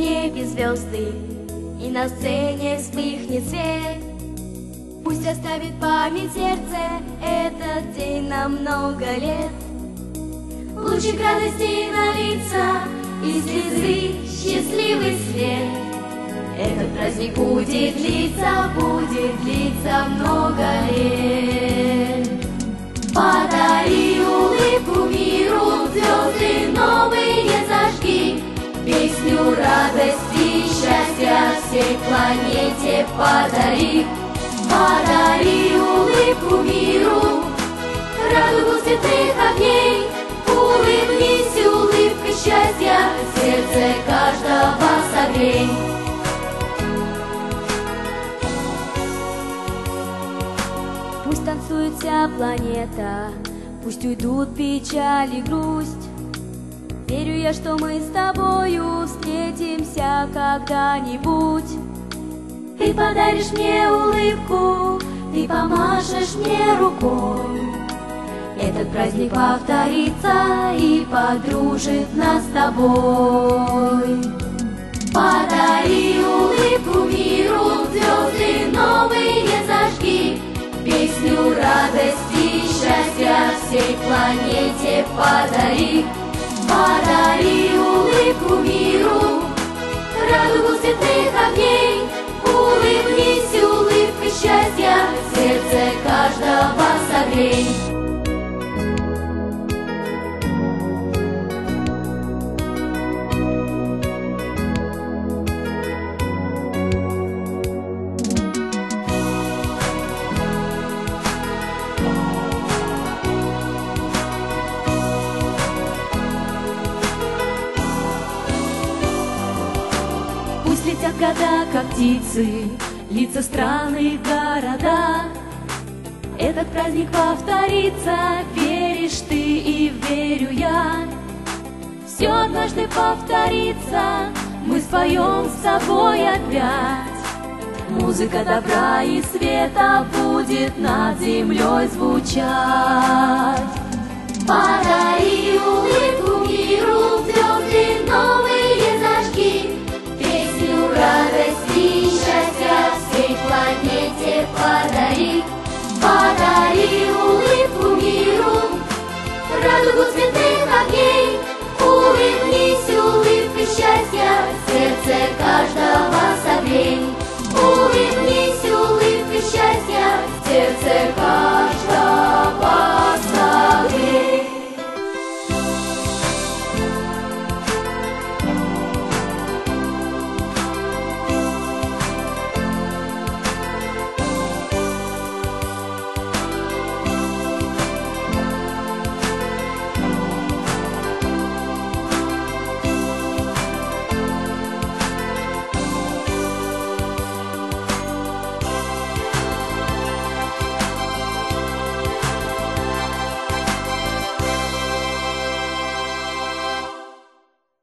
небе звезды, и на сцене вспыхнет свет. Пусть оставит память сердце этот день на много лет. Лучик радости на лица и слезы счастливый свет. Этот праздник будет длиться много лет. Подари улыбку миру, звезды новые зажги, песню радости, счастья всей планете подари. Подари улыбку миру, радугу светлых огней. Улыбнись улыбкой счастья, сердце каждого согрей. Пусть танцует вся планета, пусть уйдут печаль и грусть. Верю я, что мы с тобою встретимся когда-нибудь. Ты подаришь мне улыбку, ты помашешь мне рукой. Этот праздник повторится и подружит нас с тобой. Подари улыбку миру, звезды новые зажги, песню радости, счастья всей планете подари. Подари улыбку миру, радугу светлых огней. Улыбнись улыбкой счастья, сердце каждого согрей. Пусть летят года, как птицы, лица страны, города. Этот праздник повторится, веришь ты и верю я. Все однажды повторится, мы споем с тобой опять. Музыка добра и света будет над землей звучать. Подари улыбку миру, звезды новые зажги, песню радости,